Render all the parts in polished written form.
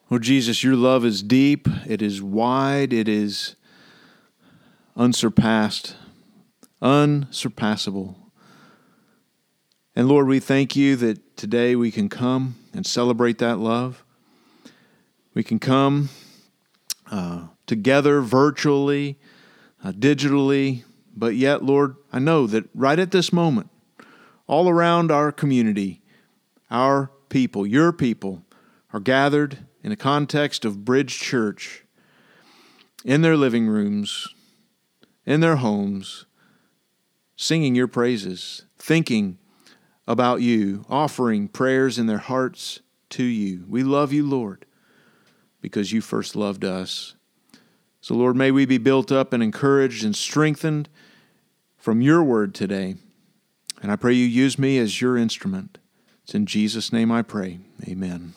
Lord Jesus, your love is deep, it is wide, it is unsurpassed, unsurpassable. And Lord, we thank you that today we can come and celebrate that love. We can come together virtually, digitally, but yet, Lord, I know that right at this moment, all around our community, our people, your people, are gathered in a context of Bridge Church, in their living rooms, in their homes, singing your praises, thinking about you, offering prayers in their hearts to you. We love you, Lord, because you first loved us. So, Lord, may we be built up and encouraged and strengthened from your word today. And I pray you use me as your instrument. It's in Jesus' name I pray. Amen.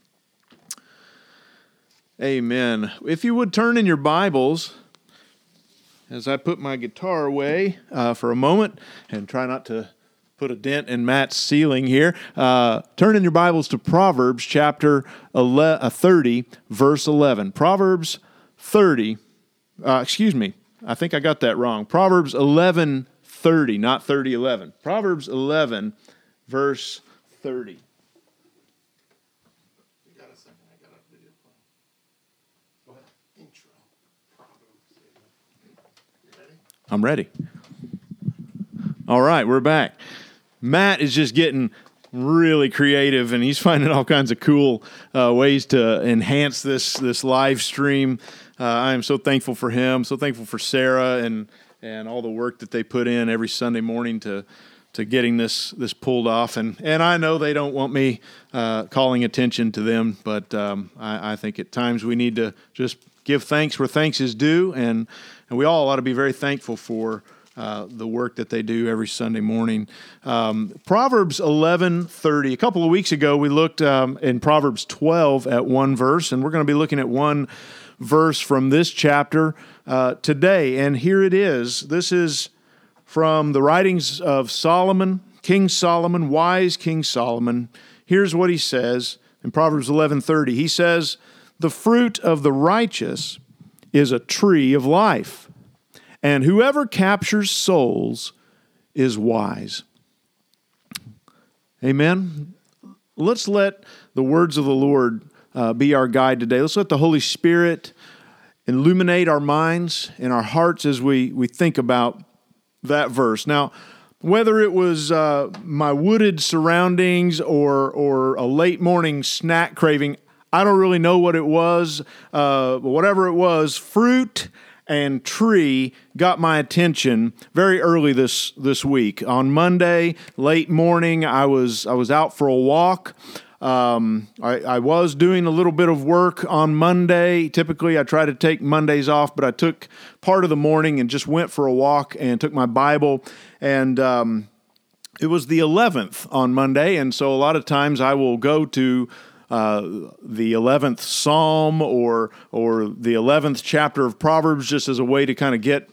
Amen. If you would turn in your Bibles, as I put my guitar away for a moment and try not to put a dent in Matt's ceiling here, turn in your Bibles to Proverbs chapter 30, verse 11. Proverbs 30, I think I got that wrong. Proverbs 11:30, not 30:11. Proverbs 11, verse 30. I'm ready. All right, we're back. Matt is just getting really creative, and he's finding all kinds of cool ways to enhance this live stream. I am so thankful for him, so thankful for Sarah and all the work that they put in every Sunday morning to getting this pulled off. And I know they don't want me calling attention to them, but I think at times we need to just give thanks where thanks is due, and we all ought to be very thankful for the work that they do every Sunday morning. Proverbs 11:30. A couple of weeks ago, we looked in Proverbs 12 at one verse, and we're going to be looking at one verse from this chapter today. And here it is. This is from the writings of Solomon, King Solomon, wise King Solomon. Here's what he says in Proverbs 11:30. He says, "The fruit of the righteous is a tree of life, and whoever captures souls is wise." Amen. Let's let the words of the Lord be our guide today. Let's let the Holy Spirit illuminate our minds and our hearts as we think about that verse. Now, whether it was my wooded surroundings or a late morning snack craving, I don't really know what it was, but whatever it was, fruit and tree got my attention very early this week. On Monday, late morning, I was out for a walk. I was doing a little bit of work on Monday. Typically, I try to take Mondays off, but I took part of the morning and just went for a walk and took my Bible. And it was the 11th on Monday, and so a lot of times I will go to the 11th Psalm or the 11th chapter of Proverbs just as a way to kind of get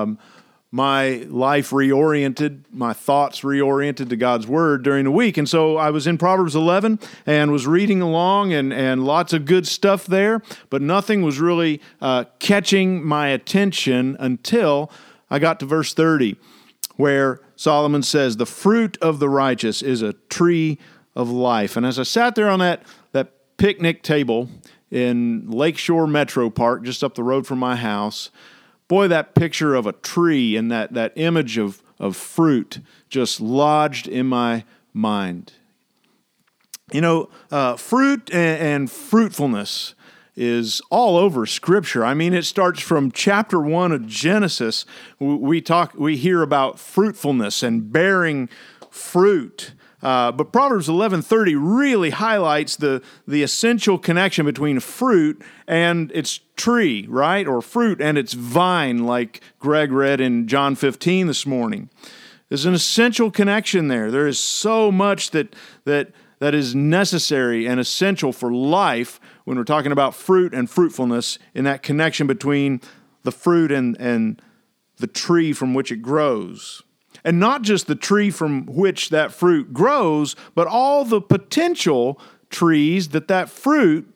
my life reoriented, my thoughts reoriented to God's Word during the week. And so I was in Proverbs 11 and was reading along and lots of good stuff there, but nothing was really catching my attention until I got to verse 30, where Solomon says, "The fruit of the righteous is a tree of life." And as I sat there on that picnic table in Lakeshore Metro Park, just up the road from my house, boy, that picture of a tree and that image of fruit just lodged in my mind. You know, fruit and fruitfulness is all over Scripture. I mean, it starts from chapter 1 of Genesis. We hear about fruitfulness and bearing fruit. But Proverbs 11:30 really highlights the essential connection between fruit and its tree, right? Or fruit and its vine, like Greg read in John 15 this morning. There's an essential connection there. There is so much that is necessary and essential for life when we're talking about fruit and fruitfulness, in that connection between the fruit and the tree from which it grows. And not just the tree from which that fruit grows, but all the potential trees that fruit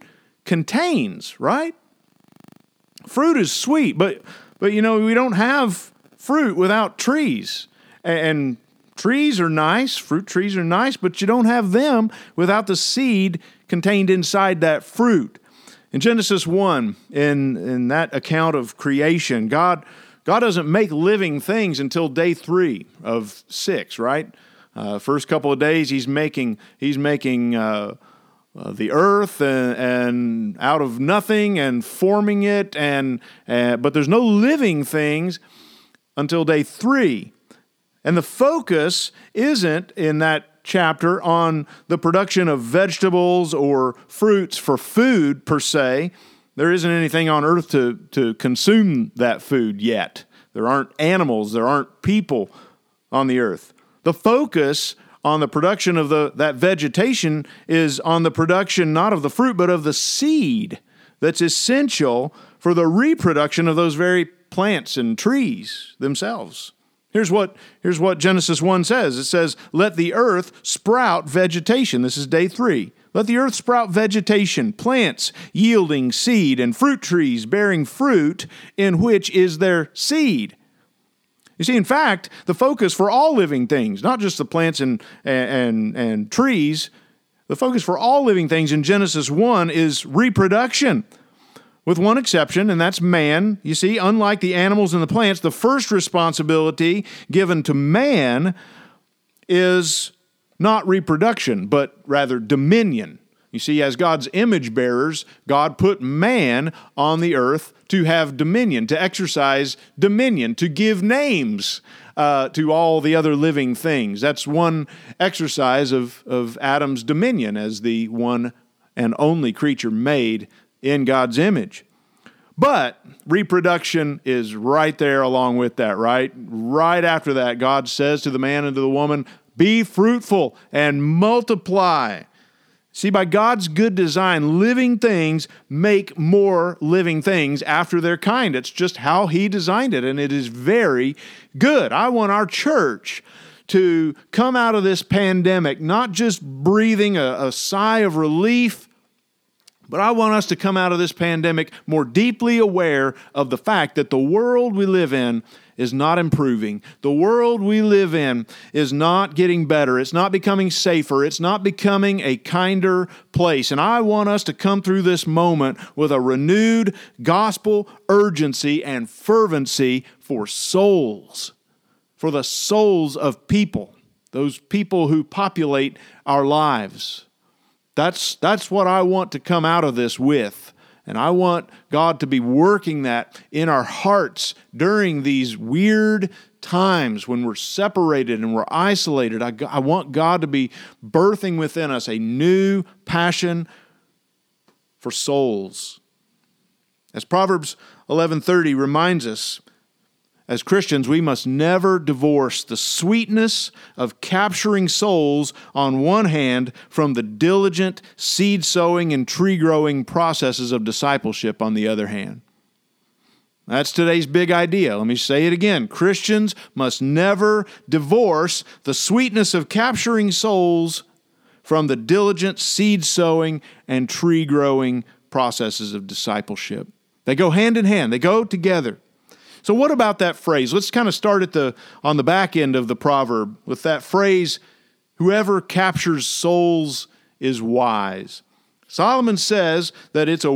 contains, right? Fruit is sweet, but we don't have fruit without trees. And trees are nice, fruit trees are nice, but you don't have them without the seed contained inside that fruit. In Genesis 1, in that account of creation, God doesn't make living things until day 3 of 6, right? First couple of days, he's making the earth and out of nothing and forming it, but there's no living things until day 3. And the focus isn't in that chapter on the production of vegetables or fruits for food per se. There isn't anything on earth to consume that food yet. There aren't animals, there aren't people on the earth. The focus on the production of that vegetation is on the production not of the fruit, but of the seed that's essential for the reproduction of those very plants and trees themselves. Here's what Genesis 1 says. It says, let the earth sprout vegetation. This is day 3. Let the earth sprout vegetation, plants yielding seed, and fruit trees bearing fruit in which is their seed. You see, in fact, the focus for all living things, not just the plants and trees, the focus for all living things in Genesis 1 is reproduction. With one exception, and that's man. You see, unlike the animals and the plants, the first responsibility given to man is not reproduction, but rather dominion. You see, as God's image bearers, God put man on the earth to have dominion, to exercise dominion, to give names to all the other living things. That's one exercise of Adam's dominion as the one and only creature made in God's image. But reproduction is right there along with that, right? Right after that, God says to the man and to the woman, be fruitful and multiply. See, by God's good design, living things make more living things after their kind. It's just how He designed it, and it is very good. I want our church to come out of this pandemic not just breathing a sigh of relief, but I want us to come out of this pandemic more deeply aware of the fact that the world we live in is not improving. The world we live in is not getting better. It's not becoming safer. It's not becoming a kinder place. And I want us to come through this moment with a renewed gospel urgency and fervency for souls, for the souls of people, those people who populate our lives. That's what I want to come out of this with. And I want God to be working that in our hearts during these weird times when we're separated and we're isolated. I want God to be birthing within us a new passion for souls. As Proverbs 11:30 reminds us, as Christians, we must never divorce the sweetness of capturing souls on one hand from the diligent seed sowing and tree growing processes of discipleship on the other hand. That's today's big idea. Let me say it again. Christians must never divorce the sweetness of capturing souls from the diligent seed sowing and tree growing processes of discipleship. They go hand in hand. They go together. So what about that phrase? Let's kind of start on the back end of the proverb with that phrase, whoever captures souls is wise. Solomon says that it's a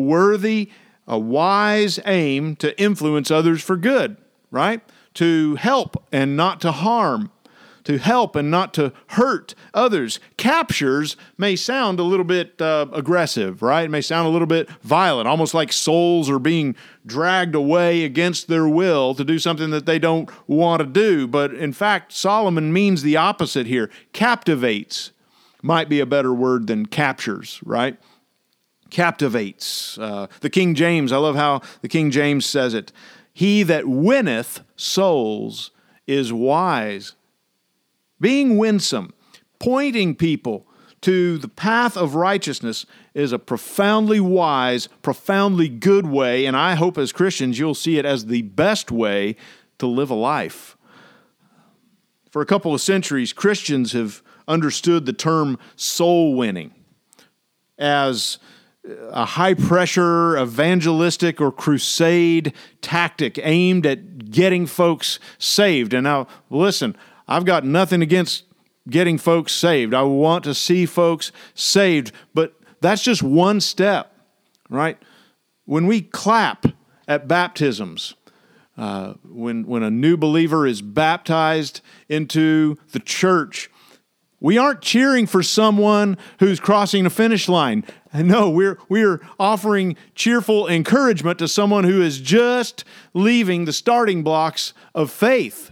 wise aim to influence others for good, right? To help and not to harm, to help and not to hurt others. Captures may sound a little bit aggressive, right? It may sound a little bit violent, almost like souls are being dragged away against their will to do something that they don't want to do. But in fact, Solomon means the opposite here. Captivates might be a better word than captures, right? Captivates. The King James, I love how the King James says it. He that winneth souls is wise. Being winsome, pointing people to the path of righteousness is a profoundly wise, profoundly good way, and I hope as Christians you'll see it as the best way to live a life. For a couple of centuries, Christians have understood the term soul winning as a high-pressure evangelistic or crusade tactic aimed at getting folks saved. And now, listen, I've got nothing against getting folks saved. I want to see folks saved, but that's just one step, right? When we clap at baptisms, when a new believer is baptized into the church, we aren't cheering for someone who's crossing the finish line. No, we're offering cheerful encouragement to someone who is just leaving the starting blocks of faith.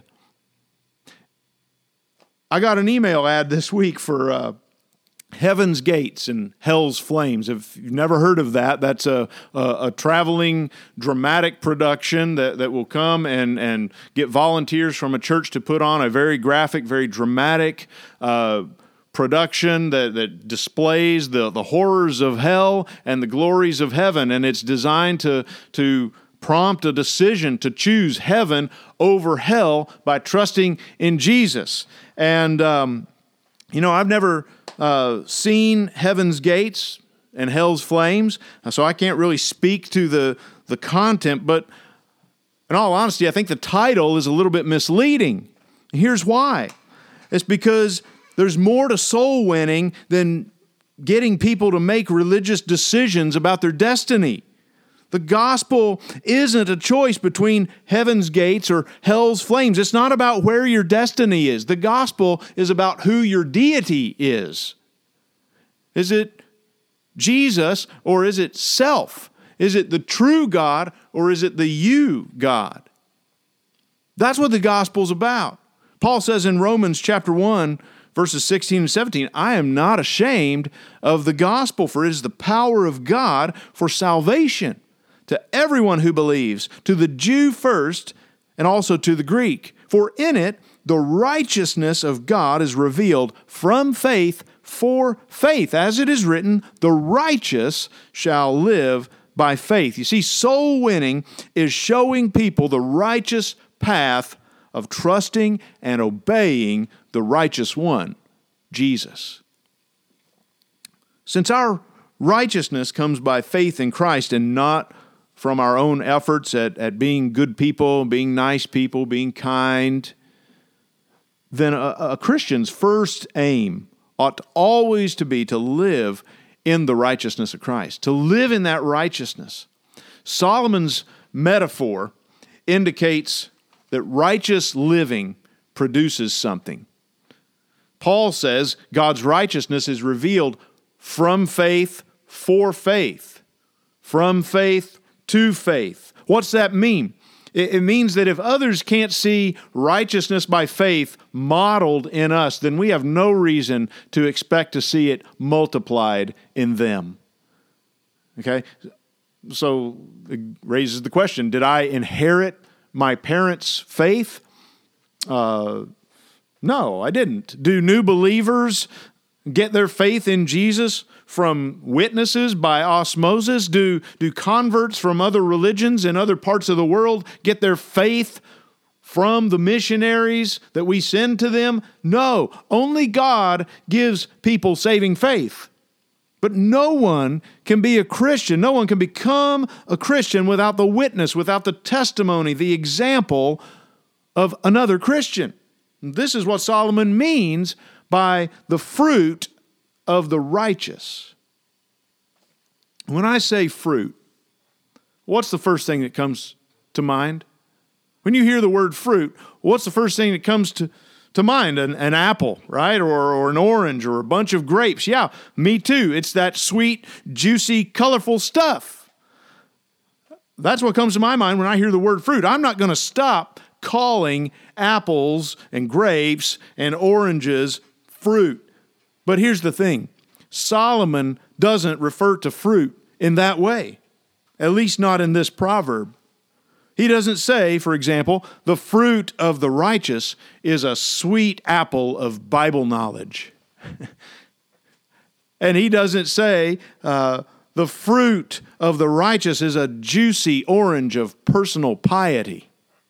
I got an email ad this week for Heaven's Gates and Hell's Flames. If you've never heard of that, that's a traveling dramatic production that will come and get volunteers from a church to put on a very graphic, very dramatic production that displays the horrors of hell and the glories of heaven. And it's designed to prompt a decision to choose heaven over hell by trusting in Jesus. And, I've never seen Heaven's Gates and Hell's Flames, so I can't really speak to the content, but in all honesty, I think the title is a little bit misleading. Here's why. It's because there's more to soul winning than getting people to make religious decisions about their destiny. The gospel isn't a choice between heaven's gates or hell's flames. It's not about where your destiny is. The gospel is about who your deity is. Is it Jesus or is it self? Is it the true God or is it the you God? That's what the gospel's about. Paul says in Romans chapter 1, verses 16 and 17, I am not ashamed of the gospel, for it is the power of God for salvation to everyone who believes, to the Jew first, and also to the Greek. For in it, the righteousness of God is revealed from faith for faith. As it is written, the righteous shall live by faith. You see, soul winning is showing people the righteous path of trusting and obeying the righteous one, Jesus. Since our righteousness comes by faith in Christ and not from our own efforts at being good people, being nice people, being kind, then a Christian's first aim ought always to be to live in the righteousness of Christ, to live in that righteousness. Solomon's metaphor indicates that righteous living produces something. Paul says God's righteousness is revealed from faith for faith, from faith to faith. What's that mean? It means that if others can't see righteousness by faith modeled in us, then we have no reason to expect to see it multiplied in them. Okay? So it raises the question, did I inherit my parents' faith? No, I didn't. Do new believers get their faith in Jesus from witnesses by osmosis? Do converts from other religions in other parts of the world get their faith from the missionaries that we send to them? No, only God gives people saving faith. But no one can be a Christian, no one can become a Christian without the witness, without the testimony, the example of another Christian. This is what Solomon means by the fruit of the righteous. When I say fruit, what's the first thing that comes to mind? When you hear the word fruit, what's the first thing that comes to mind? An apple, right? Or an orange or a bunch of grapes. Yeah, me too. It's that sweet, juicy, colorful stuff. That's what comes to my mind when I hear the word fruit. I'm not going to stop calling apples and grapes and oranges fruit. But here's the thing. Solomon doesn't refer to fruit in that way, at least not in this proverb. He doesn't say, for example, the fruit of the righteous is a sweet apple of Bible knowledge. And he doesn't say the fruit of the righteous is a juicy orange of personal piety.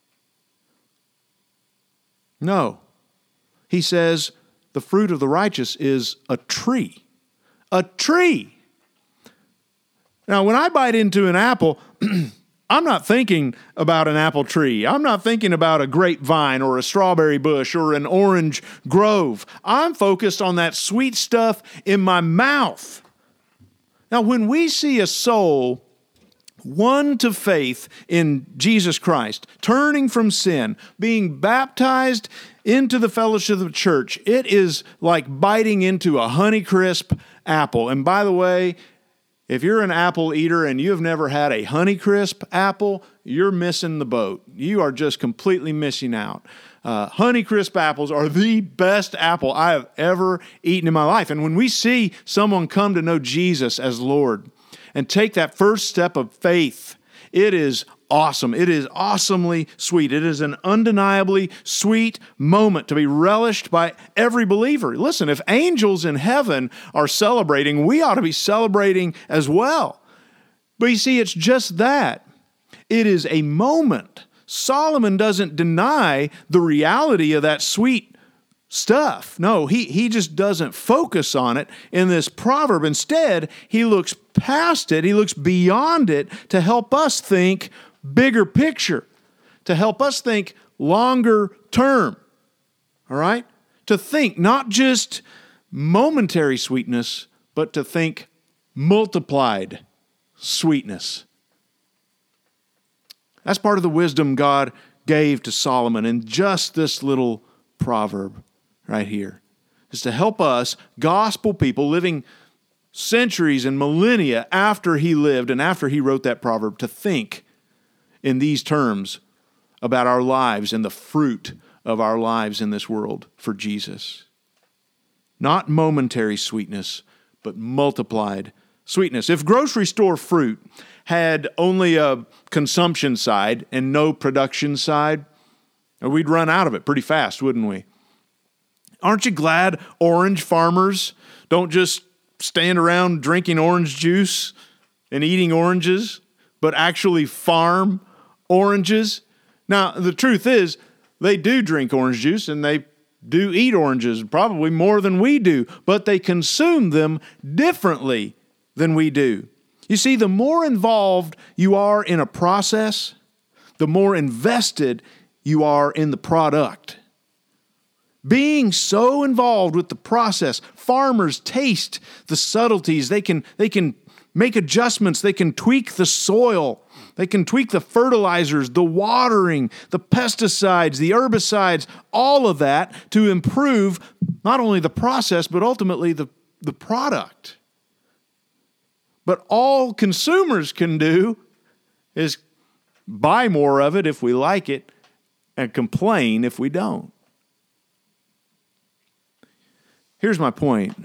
No. He says the fruit of the righteous is a tree. A tree. Now, when I bite into an apple, I'm not thinking about an apple tree. I'm not thinking about a grapevine or a strawberry bush or an orange grove. I'm focused on that sweet stuff in my mouth. Now, when we see a soul won to faith in Jesus Christ, turning from sin, being baptized into the fellowship of the church, it is like biting into a Honeycrisp apple. And by the way, if you're an apple eater and you have never had a Honeycrisp apple, you're missing the boat. You are just completely missing out. Honeycrisp apples are the best apple I have ever eaten in my life. And when we see someone come to know Jesus as Lord and take that first step of faith, it is awesome. It is awesomely sweet. It is an undeniably sweet moment to be relished by every believer. Listen, if angels in heaven are celebrating, we ought to be celebrating as well. But you see, it's just that. It is a moment. Solomon doesn't deny the reality of that sweet stuff. No, he just doesn't focus on it in this proverb. Instead, he looks past it. He looks beyond it to help us think bigger picture, to help us think longer term. All right? To think not just momentary sweetness, but to think multiplied sweetness. That's part of the wisdom God gave to Solomon in just this little proverb right here, is to help us, gospel people living centuries and millennia after he lived and after he wrote that proverb, to think in these terms about our lives and the fruit of our lives in this world for Jesus. Not momentary sweetness, but multiplied sweetness. If grocery store fruit had only a consumption side and no production side, we'd run out of it pretty fast, wouldn't we? Aren't you glad orange farmers don't just stand around drinking orange juice and eating oranges, but actually farm oranges? Now, the truth is, they do drink orange juice and they do eat oranges, probably more than we do, but they consume them differently than we do. You see, the more involved you are in a process, the more invested you are in the product. Being so involved with the process, farmers taste the subtleties. They can make adjustments. They can tweak the soil. They can tweak the fertilizers, the watering, the pesticides, the herbicides, all of that to improve not only the process, but ultimately the product. But all consumers can do is buy more of it if we like it and complain if we don't. Here's my point.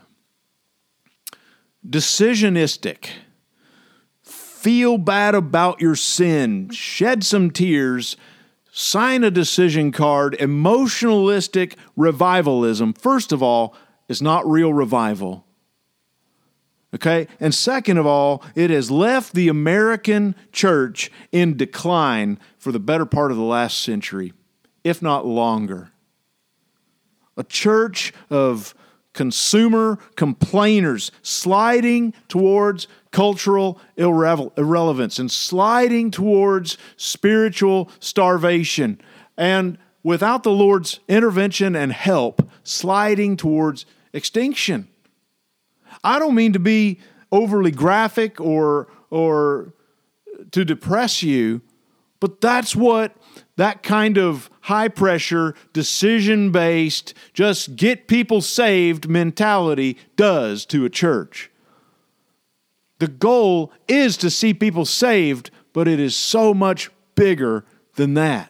Decisionistic. Feel bad about your sin. Shed some tears. Sign a decision card. Emotionalistic revivalism, first of all, is not real revival. Okay? And second of all, it has left the American church in decline for the better part of the last century, if not longer. A church of consumer complainers sliding towards cultural irrelevance and sliding towards spiritual starvation. And without the Lord's intervention and help, sliding towards extinction. I don't mean to be overly graphic or to depress you, but that's what that kind of high-pressure, decision-based, just get people saved mentality does to a church. The goal is to see people saved, but it is so much bigger than that.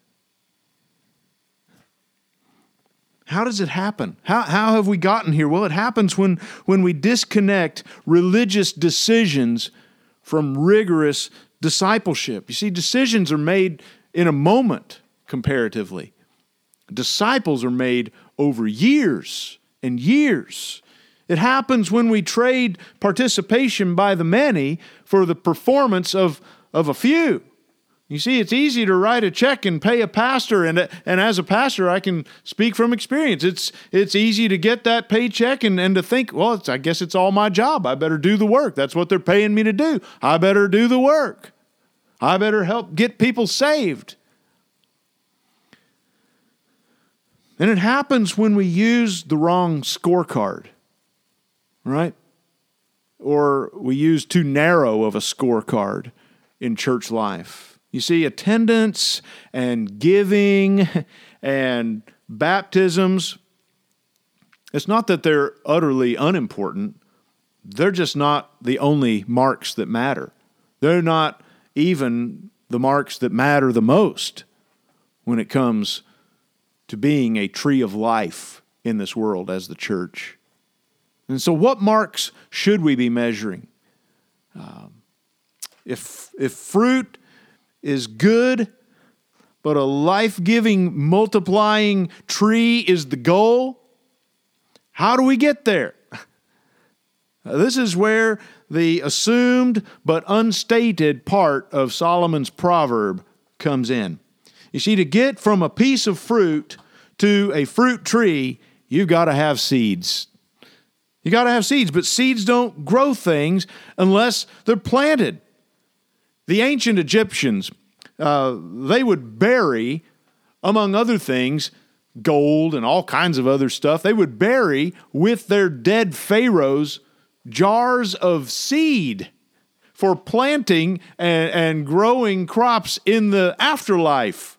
How does it happen? How have we gotten here? Well, it happens when we disconnect religious decisions from rigorous discipleship. You see, decisions are made in a moment, comparatively. Disciples are made over years and years. It happens when we trade participation by the many for the performance of a few. You see, it's easy to write a check and pay a pastor, and as a pastor, I can speak from experience. It's easy to get that paycheck and to think, well, I guess it's all my job. I better do the work. That's what they're paying me to do. I better do the work. I better help get people saved. And it happens when we use the wrong scorecard, right? Or we use too narrow of a scorecard in church life. You see, attendance and giving and baptisms, it's not that they're utterly unimportant. They're just not the only marks that matter. They're not even the marks that matter the most when it comes to being a tree of life in this world as the church. And so what marks should we be measuring? If fruit is good, but a life-giving, multiplying tree is the goal, how do we get there? This is where the assumed but unstated part of Solomon's proverb comes in. You see, to get from a piece of fruit to a fruit tree, you've got to have seeds. You got to have seeds, but seeds don't grow things unless they're planted. The ancient Egyptians, they would bury, among other things, gold and all kinds of other stuff. They would bury with their dead pharaohs jars of seed for planting and growing crops in the afterlife.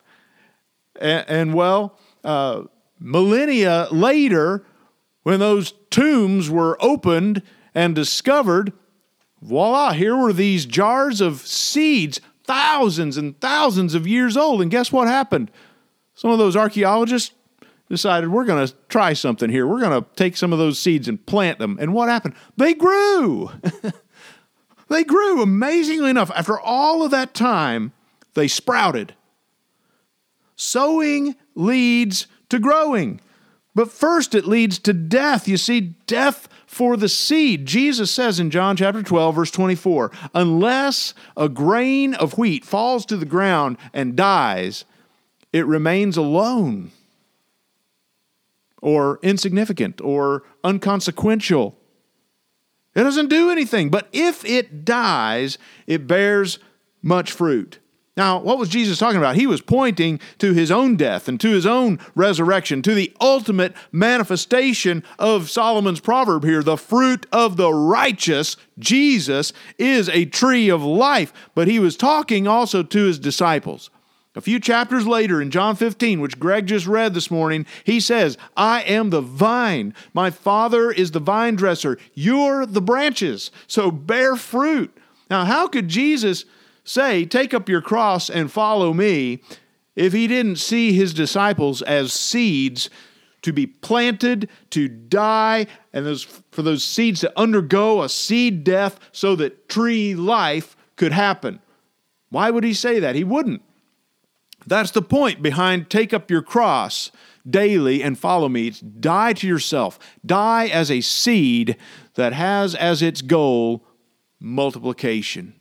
Millennia later, when those tombs were opened and discovered, voila, here were these jars of seeds, thousands and thousands of years old. And guess what happened? Some of those archaeologists decided, we're going to try something here. We're going to take some of those seeds and plant them. And what happened? They grew. They grew, amazingly enough. After all of that time, they sprouted. Sowing leads to growing. But first it leads to death. You see, death for the seed. Jesus says in John chapter 12, verse 24, unless a grain of wheat falls to the ground and dies, it remains alone, or insignificant, or inconsequential. It doesn't do anything. But if it dies, it bears much fruit. Now, what was Jesus talking about? He was pointing to his own death and to his own resurrection, to the ultimate manifestation of Solomon's proverb here. The fruit of the righteous, Jesus, is a tree of life. But he was talking also to his disciples. A few chapters later in John 15, which Greg just read this morning, he says, I am the vine. My Father is the vine dresser. You're the branches. So bear fruit. Now, how could Jesus say, take up your cross and follow me, if he didn't see his disciples as seeds to be planted, to die, and for those seeds to undergo a seed death so that tree life could happen? Why would he say that? He wouldn't. That's the point behind take up your cross daily and follow me. It's die to yourself. Die as a seed that has as its goal multiplication.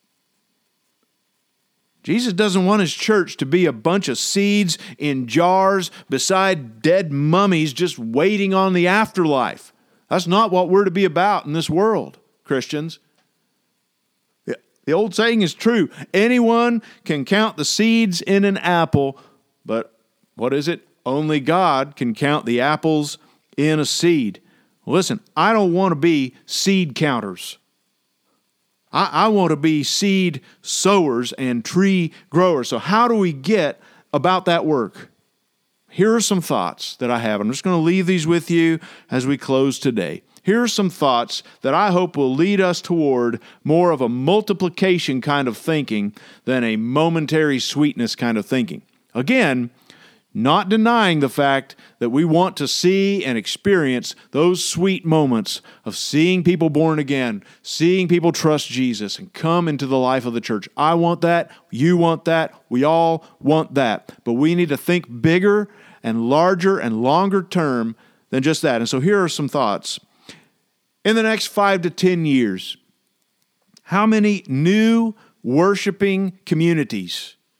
Jesus doesn't want his church to be a bunch of seeds in jars beside dead mummies just waiting on the afterlife. That's not what we're to be about in this world, Christians. The old saying is true. Anyone can count the seeds in an apple, but what is it? Only God can count the apples in a seed. Listen, I don't want to be seed counters. I want to be seed sowers and tree growers. So how do we get about that work? Here are some thoughts that I have. I'm just going to leave these with you as we close today. Here are some thoughts that I hope will lead us toward more of a multiplication kind of thinking than a momentary sweetness kind of thinking. Again, not denying the fact that we want to see and experience those sweet moments of seeing people born again, seeing people trust Jesus and come into the life of the church. I want that. You want that. We all want that. But we need to think bigger and larger and longer term than just that. And so here are some thoughts. In the next 5 to 10 years, how many new worshiping communities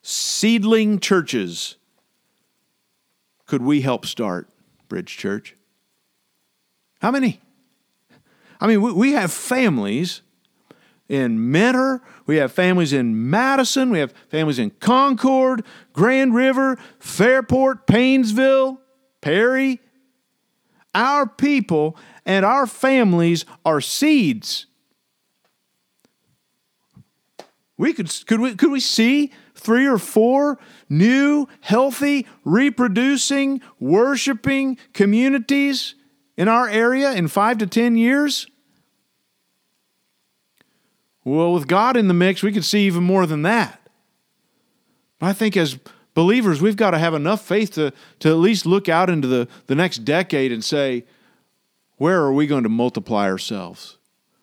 seedling churches could we help start, Bridge Church? How many? I mean, we have families in Mentor, we have families in Madison, we have families in Concord, Grand River, Fairport, Paynesville, Perry. Our people and our families are seeds. Could we see 3 or 4 new, healthy, reproducing, worshiping communities in our area in 5 to 10 years? Well, with God in the mix, we could see even more than that. But I think as believers, we've got to have enough faith to at least look out into the next decade and say, where are we going to multiply ourselves?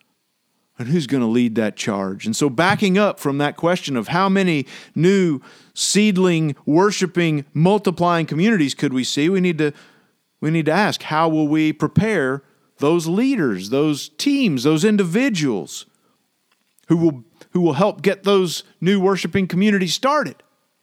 And who's going to lead that charge? And so backing up from that question of how many new seedling, worshiping, multiplying communities could we see, we need to ask, how will we prepare those leaders, those teams, those individuals who will help get those new worshiping communities started?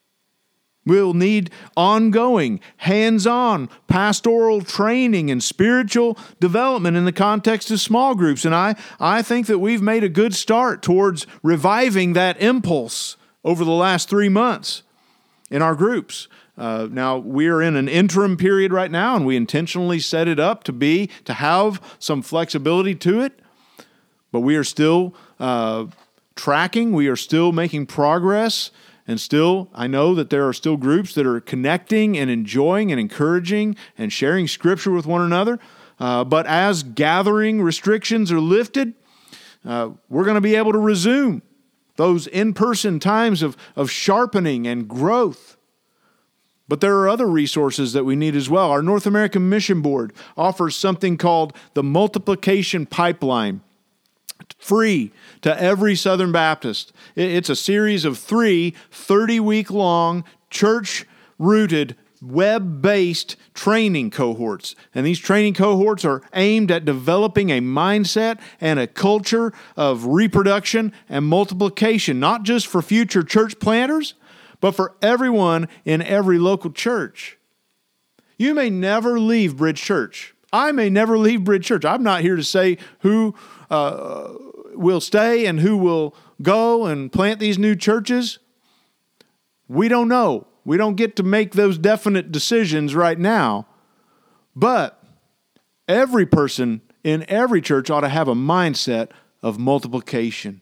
We'll need ongoing, hands-on pastoral training and spiritual development in the context of small groups. And I think that we've made a good start towards reviving that impulse over the last 3 months in our groups. Now, we're in an interim period right now, and we intentionally set it up to have some flexibility to it. But we are still tracking. We are still making progress. And still, I know that there are still groups that are connecting and enjoying and encouraging and sharing Scripture with one another. But as gathering restrictions are lifted, we're going to be able to resume those in-person times of sharpening and growth. But there are other resources that we need as well. Our North American Mission Board offers something called the Multiplication Pipeline. Free to every Southern Baptist. It's a series of 3 30-week-long, church-rooted, web-based training cohorts. And these training cohorts are aimed at developing a mindset and a culture of reproduction and multiplication, not just for future church planters, but for everyone in every local church. You may never leave Bridge Church. I may never leave Bridge Church. I'm not here to say who will stay and who will go and plant these new churches. We don't know. We don't get to make those definite decisions right now. But every person in every church ought to have a mindset of multiplication.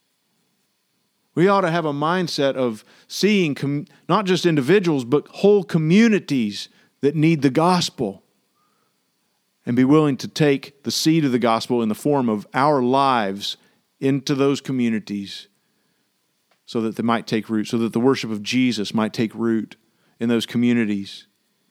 We ought to have a mindset of seeing not just individuals, but whole communities that need the gospel, and be willing to take the seed of the gospel in the form of our lives into those communities so that they might take root, so that the worship of Jesus might take root in those communities.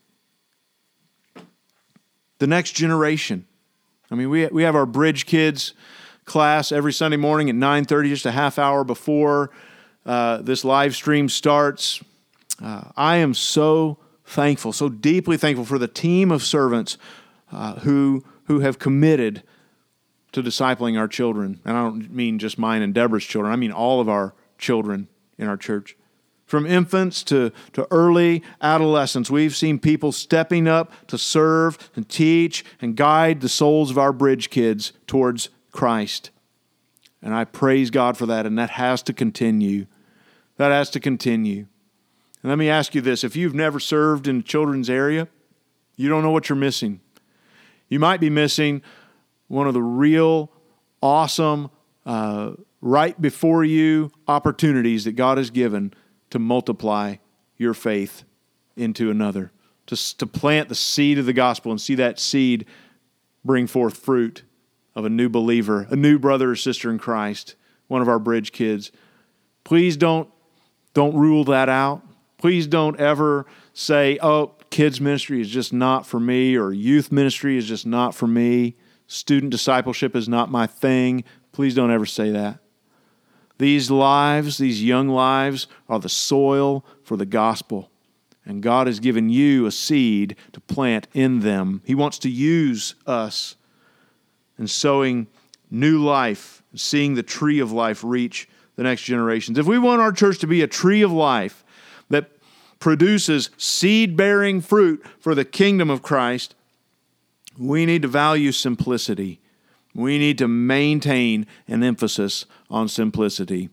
The next generation. I mean, we have our Bridge Kids class every Sunday morning at 9:30, just a half hour before this live stream starts. I am so thankful, so deeply thankful for the team of servants who have committed to discipling our children. And I don't mean just mine and Deborah's children. I mean all of our children in our church. From infants to early adolescents, we've seen people stepping up to serve and teach and guide the souls of our Bridge Kids towards Christ. And I praise God for that, and that has to continue. That has to continue. And let me ask you this. If you've never served in the children's area, you don't know what you're missing. You might be missing one of the real awesome, right before you opportunities that God has given to multiply your faith into another, to plant the seed of the gospel and see that seed bring forth fruit of a new believer, a new brother or sister in Christ, one of our Bridge Kids. Please don't rule that out. Please don't ever say, oh, kids ministry is just not for me, or youth ministry is just not for me. Student discipleship is not my thing. Please don't ever say that. These lives, these young lives, are the soil for the gospel. And God has given you a seed to plant in them. He wants to use us in sowing new life, seeing the tree of life reach the next generations. If we want our church to be a tree of life, that produces seed-bearing fruit for the kingdom of Christ, we need to value simplicity. We need to maintain an emphasis on simplicity.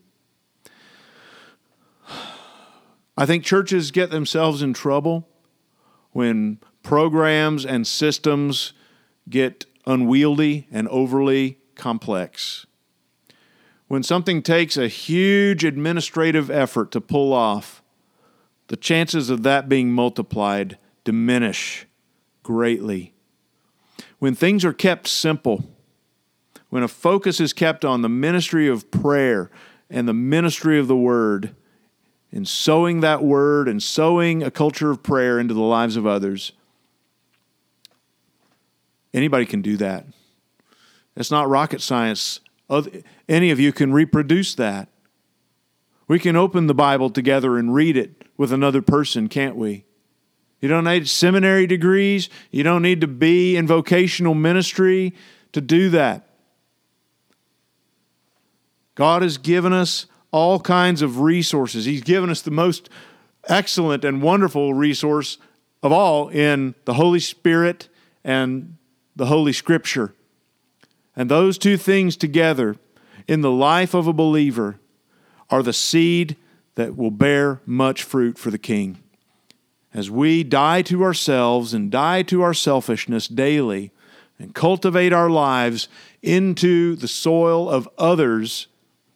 I think churches get themselves in trouble when programs and systems get unwieldy and overly complex. When something takes a huge administrative effort to pull off, the chances of that being multiplied diminish greatly. When things are kept simple, when a focus is kept on the ministry of prayer and the ministry of the Word, and sowing that Word and sowing a culture of prayer into the lives of others, anybody can do that. It's not rocket science. Any of you can reproduce that. We can open the Bible together and read it with another person, can't we? You don't need seminary degrees. You don't need to be in vocational ministry to do that. God has given us all kinds of resources. He's given us the most excellent and wonderful resource of all in the Holy Spirit and the Holy Scripture. And those two things together in the life of a believer are the seed that will bear much fruit for the King. As we die to ourselves and die to our selfishness daily and cultivate our lives into the soil of others,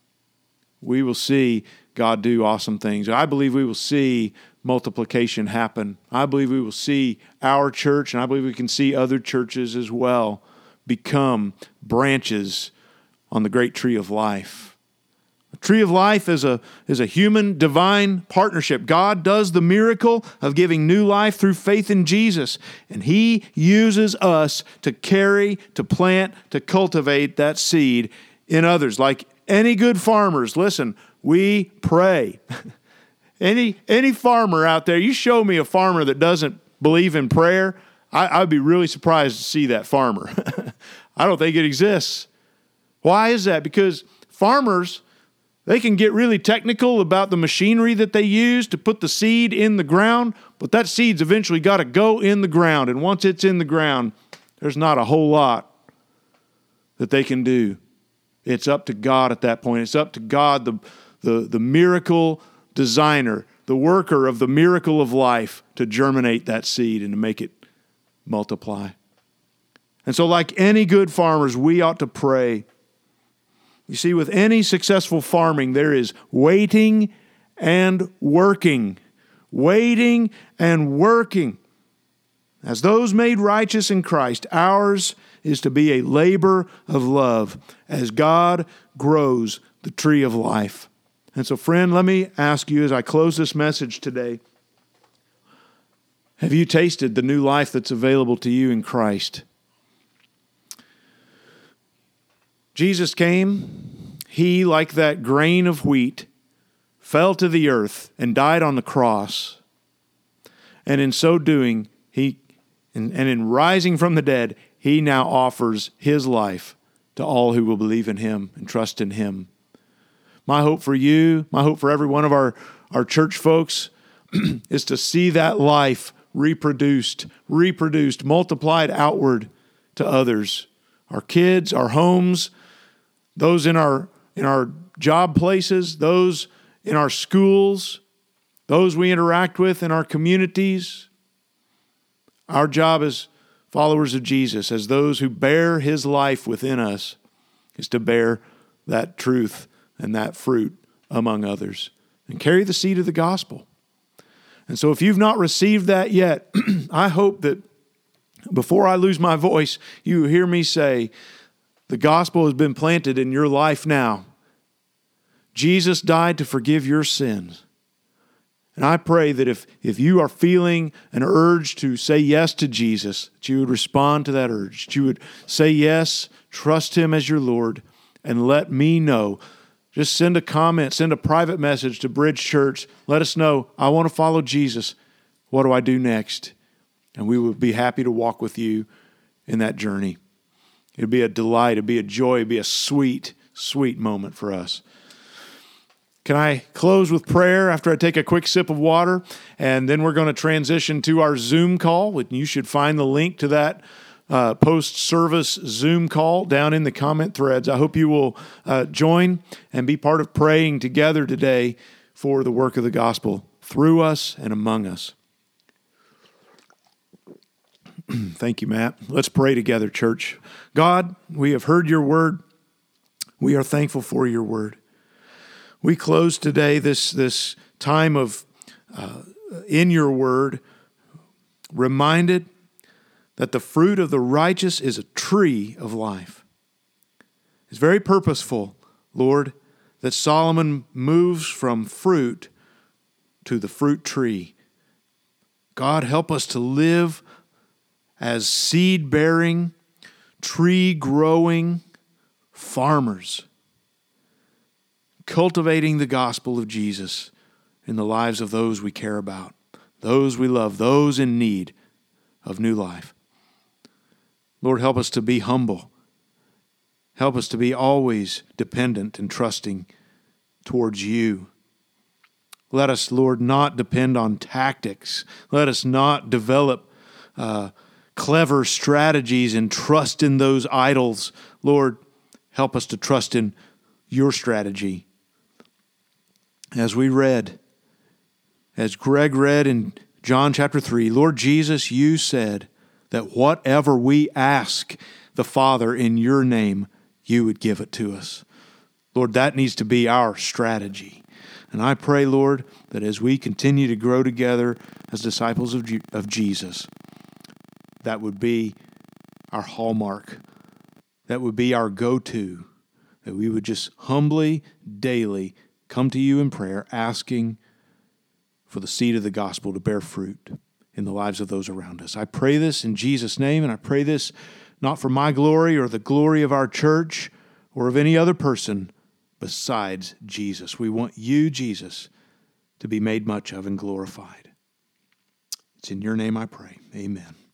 we will see God do awesome things. I believe we will see multiplication happen. I believe we will see our church, and I believe we can see other churches as well, become branches on the great tree of life. The tree of life is a human divine partnership. God does the miracle of giving new life through faith in Jesus, and He uses us to carry, to plant, to cultivate that seed in others. Like any good farmers, listen, we pray. Any farmer out there, you show me a farmer that doesn't believe in prayer, I'd be really surprised to see that farmer. I don't think it exists. Why is that? Because farmers, they can get really technical about the machinery that they use to put the seed in the ground, but that seed's eventually got to go in the ground. And once it's in the ground, there's not a whole lot that they can do. It's up to God at that point. It's up to God, the miracle designer, the worker of the miracle of life, to germinate that seed and to make it multiply. And so like any good farmers, we ought to pray. You see, with any successful farming, there is waiting and working. Waiting and working. As those made righteous in Christ, ours is to be a labor of love as God grows the tree of life. And so, friend, let me ask you as I close this message today, have you tasted the new life that's available to you in Christ? Jesus came, He, like that grain of wheat, fell to the earth and died on the cross. And in so doing, in rising from the dead, He now offers His life to all who will believe in Him and trust in Him. My hope for you, my hope for every one of our church folks is to see that life reproduced, multiplied outward to others. Our kids, our homes, those in our job places, those in our schools, those we interact with in our communities. Our job as followers of Jesus, as those who bear His life within us, is to bear that truth and that fruit among others and carry the seed of the gospel. And so if you've not received that yet, I hope that before I lose my voice, you hear me say, the gospel has been planted in your life now. Jesus died to forgive your sins. And I pray that if you are feeling an urge to say yes to Jesus, that you would respond to that urge, that you would say yes, trust Him as your Lord, and let me know. Just send a comment, send a private message to Bridge Church. Let us know, I want to follow Jesus. What do I do next? And we would be happy to walk with you in that journey. It'd be a delight, it'd be a joy, it'd be a sweet, sweet moment for us. Can I close with prayer after I take a quick sip of water? And then we're going to transition to our Zoom call. You should find the link to that post-service Zoom call down in the comment threads. I hope you will join and be part of praying together today for the work of the gospel through us and among us. Thank you, Matt. Let's pray together, church. God, we have heard your word. We are thankful for your word. We close today this time of in your word, reminded that the fruit of the righteous is a tree of life. It's very purposeful, Lord, that Solomon moves from fruit to the fruit tree. God, help us to live as seed-bearing, tree-growing farmers, cultivating the gospel of Jesus in the lives of those we care about, those we love, those in need of new life. Lord, help us to be humble. Help us to be always dependent and trusting towards you. Let us, Lord, not depend on tactics. Let us not develop clever strategies and trust in those idols. Lord, help us to trust in your strategy. As we read, as Greg read in John chapter 3, Lord Jesus, you said that whatever we ask the Father in your name, you would give it to us. Lord, that needs to be our strategy. And I pray, Lord, that as we continue to grow together as disciples of Jesus, that would be our hallmark. That would be our go-to. That we would just humbly, daily come to you in prayer, asking for the seed of the gospel to bear fruit in the lives of those around us. I pray this in Jesus' name, and I pray this not for my glory or the glory of our church or of any other person besides Jesus. We want you, Jesus, to be made much of and glorified. It's in your name I pray. Amen.